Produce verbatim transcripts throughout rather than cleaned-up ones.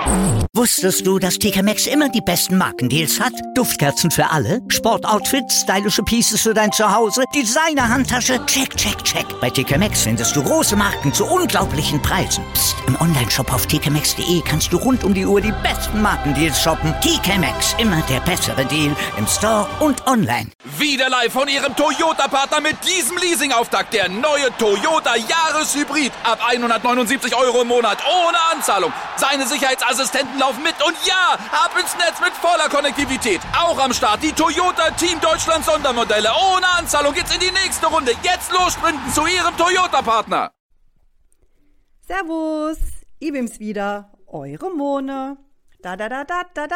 Wusstest du, dass T K Maxx immer die besten Markendeals hat? Duftkerzen für alle, Sportoutfits, stylische Pieces für dein Zuhause, Designer-Handtasche, check, check, check. Bei T K Maxx findest du große Marken zu unglaublichen Preisen. Psst. Im Onlineshop auf t k maxx punkt d e kannst du rund um die Uhr die besten Markendeals shoppen. T K Maxx, immer der bessere Deal im Store und online. Wieder live von Ihrem Toyota-Partner mit diesem Leasing-Auftakt. Der neue Toyota Jahreshybrid. Ab hundertneunundsiebzig Euro im Monat. Ohne Anzahlung. Seine Sicherheitsassistenten laufen mit. Und ja, ab ins Netz mit voller Konnektivität. Auch am Start die Toyota Team Deutschland Sondermodelle. Ohne Anzahlung geht's in die nächste Runde. Jetzt los sprinten zu Ihrem Toyota-Partner. Servus, ich bin's wieder. Eure Mone. Da da da da da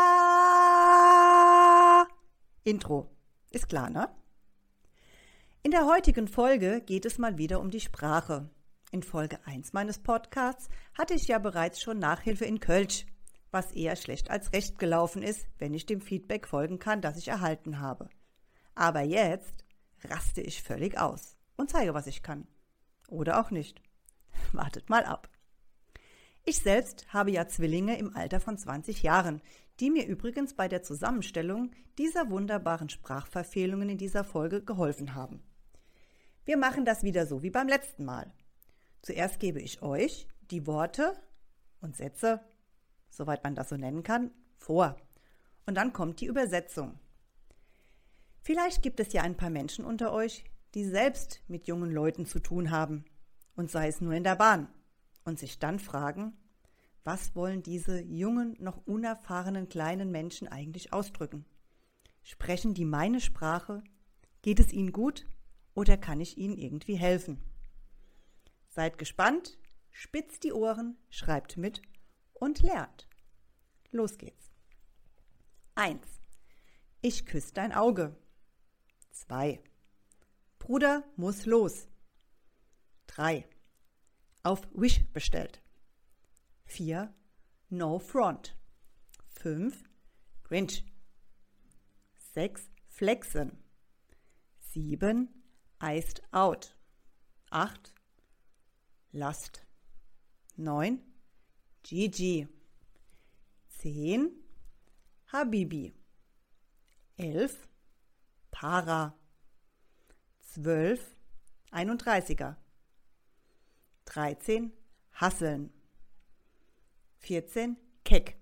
da. Intro. Ist klar, ne? In der heutigen Folge geht es mal wieder um die Sprache. In Folge eins meines Podcasts hatte ich ja bereits schon Nachhilfe in Kölsch, was eher schlecht als recht gelaufen ist, wenn ich dem Feedback folgen kann, das ich erhalten habe. Aber jetzt raste ich völlig aus und zeige, was ich kann. Oder auch nicht. Wartet mal ab. Ich selbst habe ja Zwillinge im Alter von zwanzig Jahren, die mir übrigens bei der Zusammenstellung dieser wunderbaren Sprachverfehlungen in dieser Folge geholfen haben. Wir machen das wieder so wie beim letzten Mal. Zuerst gebe ich euch die Worte und Sätze, soweit man das so nennen kann, vor. Und dann kommt die Übersetzung. Vielleicht gibt es ja ein paar Menschen unter euch, die selbst mit jungen Leuten zu tun haben, und sei es nur in der Bahn, und sich dann fragen, was wollen diese jungen, noch unerfahrenen kleinen Menschen eigentlich ausdrücken? Sprechen die meine Sprache? Geht es ihnen gut oder kann ich ihnen irgendwie helfen? Seid gespannt, spitzt die Ohren, schreibt mit und lernt. Los geht's. eins. Ich küsse dein Auge. zwei. Bruder muss los. drei. Auf Wish bestellt. vier. No front. fünf. Grinch. sechs. Flexen. sieben. Iced out. acht. Lust. neun. Gigi. zehn. Habibi. elf. Para. zwölf. einunddreißiger. dreizehn. Hasseln. vierzehn. Keck.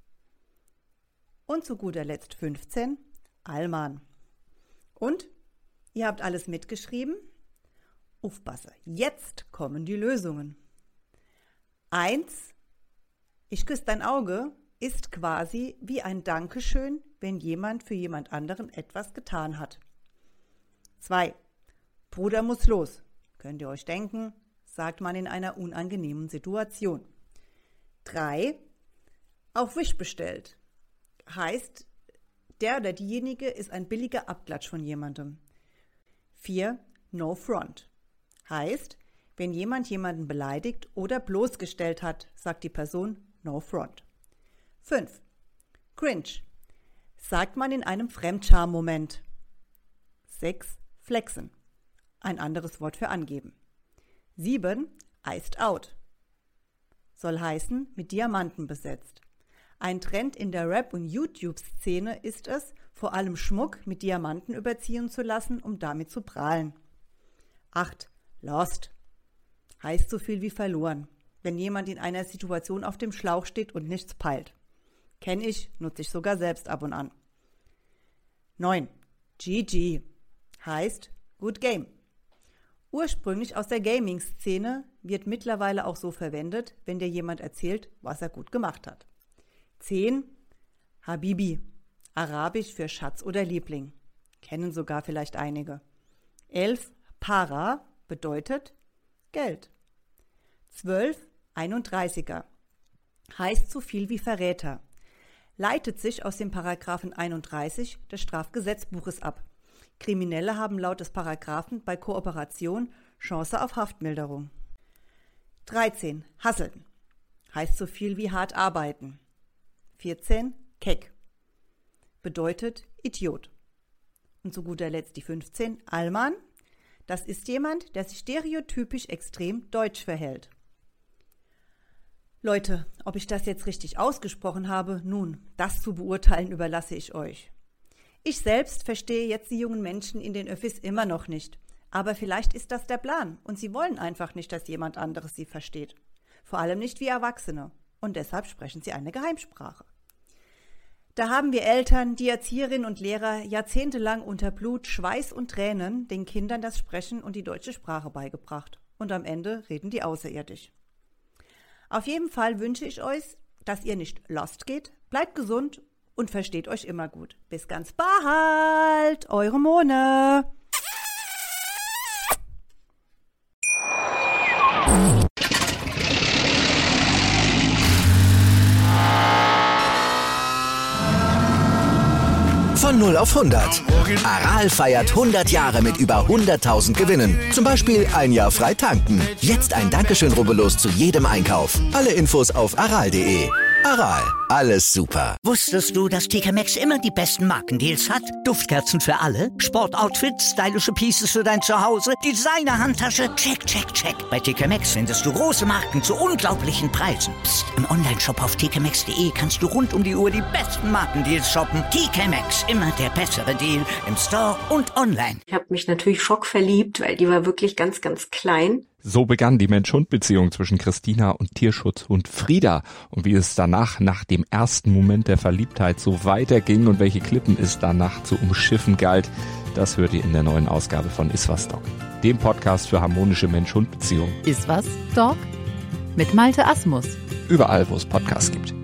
Und zu guter Letzt fünfzehn. Allmann. Und ihr habt alles mitgeschrieben? Aufpasse, jetzt kommen die Lösungen. eins. Ich küsse dein Auge ist quasi wie ein Dankeschön, wenn jemand für jemand anderen etwas getan hat. zwei. Bruder muss los. Könnt ihr euch denken, sagt man in einer unangenehmen Situation. drei. Auf Wish bestellt. Heißt, der oder diejenige ist ein billiger Abklatsch von jemandem. vier. No front. Heißt, wenn jemand jemanden beleidigt oder bloßgestellt hat, sagt die Person no front. fünf. Cringe. Sagt man in einem Fremdscham-Moment. sechs. Flexen. Ein anderes Wort für angeben. sieben. Iced out. Soll heißen, mit Diamanten besetzt. Ein Trend in der Rap- und YouTube-Szene ist es, vor allem Schmuck mit Diamanten überziehen zu lassen, um damit zu prahlen. acht. Lost. Heißt so viel wie verloren, wenn jemand in einer Situation auf dem Schlauch steht und nichts peilt. Kenn ich, nutze ich sogar selbst ab und an. neun. G G. Heißt Good Game. Ursprünglich aus der Gaming-Szene, wird mittlerweile auch so verwendet, wenn dir jemand erzählt, was er gut gemacht hat. zehn. Habibi. Arabisch für Schatz oder Liebling. Kennen sogar vielleicht einige. elf. Para bedeutet Geld. zwölf. einunddreißiger. Heißt so viel wie Verräter. Leitet sich aus dem Paragraphen einunddreißig des Strafgesetzbuches ab. Kriminelle haben laut des Paragraphen bei Kooperation Chance auf Haftmilderung. dreizehn. Hasseln. Heißt so viel wie hart arbeiten. vierzehn. Keck. Bedeutet Idiot. Und zu guter Letzt die fünfzehn. Allmann. Das ist jemand, der sich stereotypisch extrem deutsch verhält. Leute, ob ich das jetzt richtig ausgesprochen habe, nun, das zu beurteilen überlasse ich euch. Ich selbst verstehe jetzt die jungen Menschen in den Öffis immer noch nicht. Aber vielleicht ist das der Plan und sie wollen einfach nicht, dass jemand anderes sie versteht. Vor allem nicht wie Erwachsene. Und deshalb sprechen sie eine Geheimsprache. Da haben wir Eltern, die Erzieherinnen und Lehrer jahrzehntelang unter Blut, Schweiß und Tränen den Kindern das Sprechen und die deutsche Sprache beigebracht. Und am Ende reden die außerirdisch. Auf jeden Fall wünsche ich euch, dass ihr nicht lost geht, bleibt gesund und versteht euch immer gut. Bis ganz bald, eure Mone. Von null auf hundert. Aral feiert hundert Jahre mit über hunderttausend Gewinnen. Zum Beispiel ein Jahr frei tanken. Jetzt ein Dankeschön, rubbellos zu jedem Einkauf. Alle Infos auf aral punkt de. Aral, alles super. Wusstest du, dass T K Maxx immer die besten Markendeals hat? Duftkerzen für alle, Sportoutfits, stylische Pieces für dein Zuhause, Designer-Handtasche, check, check, check. Bei T K Maxx findest du große Marken zu unglaublichen Preisen. Psst. Im Onlineshop auf t k maxx punkt de kannst du rund um die Uhr die besten Markendeals shoppen. T K Maxx, immer der bessere Deal im Store und online. Ich habe mich natürlich schockverliebt, weil die war wirklich ganz, ganz klein. So begann die Mensch-Hund-Beziehung zwischen Christina und Tierschutzhund Frieda. Und wie es danach, nach dem ersten Moment der Verliebtheit, so weiterging und welche Klippen es danach zu umschiffen galt, das hört ihr in der neuen Ausgabe von Iswas Dog, dem Podcast für harmonische Mensch-Hund-Beziehungen. Iswas Dog mit Malte Asmus. Überall, wo es Podcasts gibt.